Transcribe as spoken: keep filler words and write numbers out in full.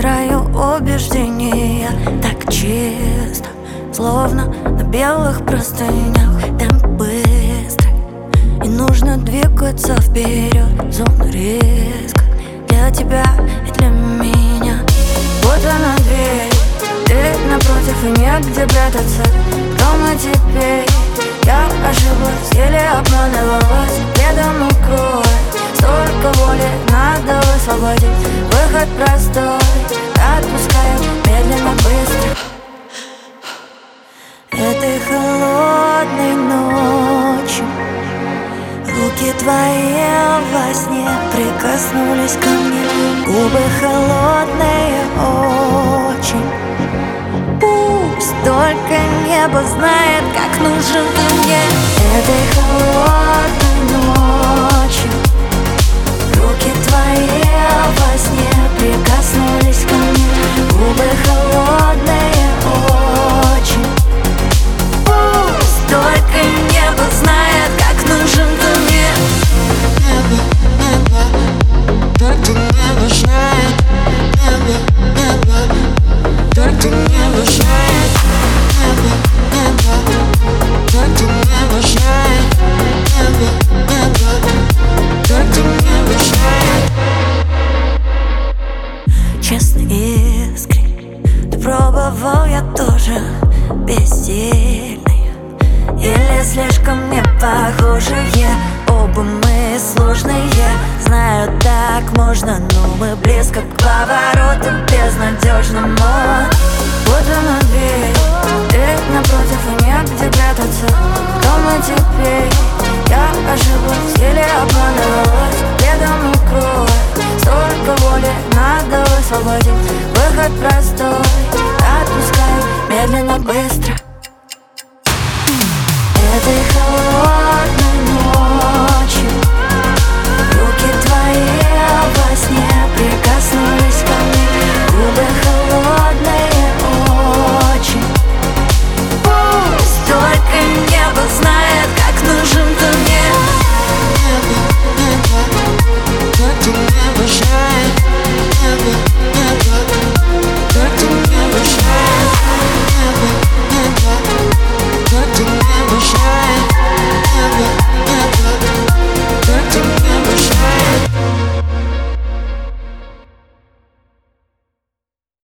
Стираю убеждения так чисто, словно на белых простынях. Темп быстрый, и нужно двигаться вперед. Зона риска для тебя и для меня. Вот она дверь, ты напротив и негде прятаться. Кто мы теперь? Я ошиблась или обманывалась? Ведом укрой, столько воли надо высвободить. Выход простой, отпускаю медленно, быстро. Этой холодной ночью руки твои во сне прикоснулись ко мне. Губы холодные очень. Пусть только небо знает, как нужен ты мне. Этой холодной ночью руки твои во сне прикоснулись ко мне. Губы холодные очень. Пусть только небо знает, как нужен ты мне. Небо, небо, только небо знает. Небо, небо, только небо знает. Небо, небо, только небо знает. Небо, небо, только небо знает. Честно, искренне, ты пробовал, я тоже бессильный. Или слишком не похожие, оба мы сложные. Знаю, так можно, но мы близко к повороту безнадежному. Вот она дверь, ты напротив и негде прятаться. Кто мы теперь? Я ошиблась или обманывалась? Ведом укрой, столько воли надо высвободить. Выход простой, отпускаю медленно, быстро.